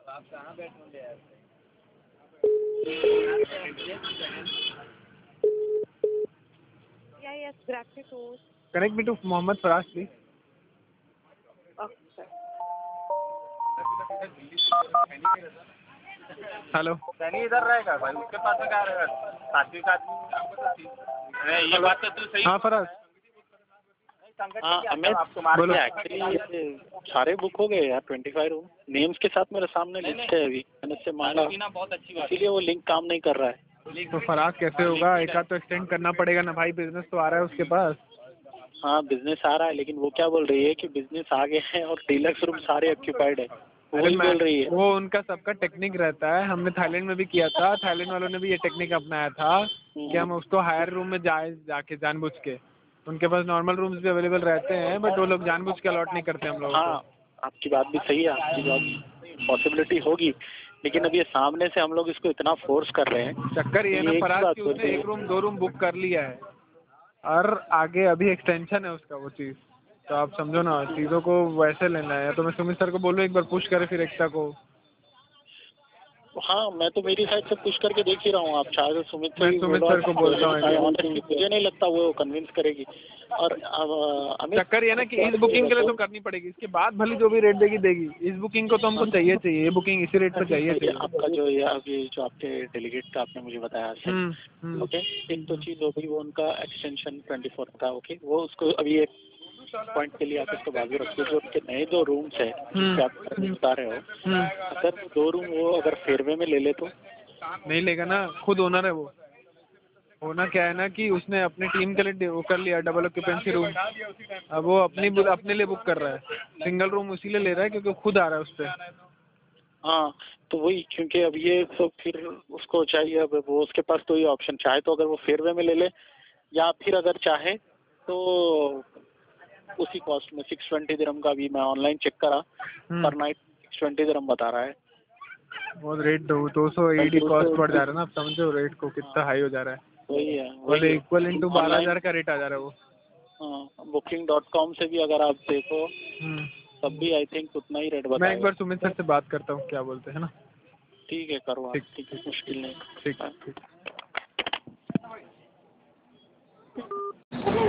आप कहाँ बैठोगे यार? Yeah, yes, graphic tools. Connect me to Mohammed Faraz, please. Okay, sir. Hello. Sunny इधर रहेगा भाई, उसके पास में क्या रहेगा? सात्विक आदमी आपको तो ठीक। ये बात तो तू सही। हाँ फराज। हाँ अमित, बोलो। एक्चुअली सारे बुक हो गए यार, 25 रूम नेम्स के साथ मेरे सामने लिस्ट है अभी, मैंने उससे मांगा, बहुत अच्छी बात, इसीलिए वो लिंक काम नहीं कर रहा है। तो फराज कैसे होगा? एक आध तो एक्सटेंड करना पड़ेगा ना भाई, बिजनेस तो आ रहा है उसके पास। हाँ बिजनेस आ रहा है, लेकिन वो क्या बोल रही है कि बिजनेस आ गए हैं और डीलक्स रूम सारे ऑक्यूपाइड है, वही बोल रही है। वो उनका सबका टेक्निक रहता है, हमने थाईलैंड में भी किया था, थाईलैंड वालों ने भी ये टेक्निक अपनाया था कि हम उसको हायर रूम में जाके जानबूझ के, उनके पास नॉर्मल रूम्स भी अवेलेबल रहते हैं बट वो लोग जानबूझ के अलॉट नहीं करते हम लोगों को। हाँ आपकी बात भी सही है, आपकी बात पॉसिबिलिटी होगी, लेकिन अब ये सामने से हम लोग इसको इतना फोर्स कर रहे हैं। चक्कर ये ना फराज कि उसने 1 रूम 2 रूम बुक कर लिया है और आगे अभी एक्सटेंशन है उसका वो चीज़, तो आप समझो ना, चीज़ों को वैसे लेना है। तो मैं सुमित सर को बोलूँ एक बार पुश करे फिर एकता को। हाँ मैं तो मेरी साइड से पुश करके देख ही रहा हूँ, आप चाहे तो सुमित सर को बोलता हूँ। मुझे नहीं लगता वो कन्विंस करेगी। और चक्कर ये ना कि इस बुकिंग के लिए तो करनी पड़ेगी, इसके बाद भले जो भी रेट देगी इस बुकिंग को तो हमको चाहिए, ये बुकिंग इसी रेट पे चाहिए। आपका जो ये अभी जो आपके डेलीगेट का आपने मुझे बताया सर, ओके, एक तो चीज़ हो गई वो उनका एक्सटेंशन 24 का, ओके, वो उसको अभी एक पॉइंट के लिए आप इसको बाजू रखिए। जो उनके नए 2 रूम्स है जिससे आप बता रहे हो, अगर 2 रूम वो अगर फेयरवे में ले ले तो नहीं लेगा ना, खुद ओनर है वो। होना क्या है ना कि उसने अपनी टीम के लिए वो कर लिया डबल ऑक्यूपेंसी रूम, अब वो अपने लिए बुक कर रहा है, सिंगल रूम इसीलिए ले रहा है क्योंकि खुद आ रहा है उस पर। हाँ तो वही, क्योंकि अब ये तो फिर उसको चाहिए, अब वो उसके पास तो ये ऑप्शन, चाहे तो अगर वो फेयरवे में ले ले या फिर अगर चाहे तो उसी कॉस्ट में 620 दिरहम का भी मैं ऑनलाइन चेक करा, पर नाइट 620 दिरहम बता रहा है। वो रेट 200 AED कॉस्ट बढ़ जा रहा है ना, आप समझो रेट को कितना हाई हो जा रहा है। वही है, वही इक्वल इनटू 12,000 का रेट आ जा रहा है वो। हाँ booking.com से भी अगर आप देखो तब भी आई थिंक उतना ही रेट बताएगा। मैं एक बार सुमित सर से बात करता हूँ क्या बोलते हैं ना। ठीक है, करो आप, ठीक है, मुश्किल नहीं। ठीक।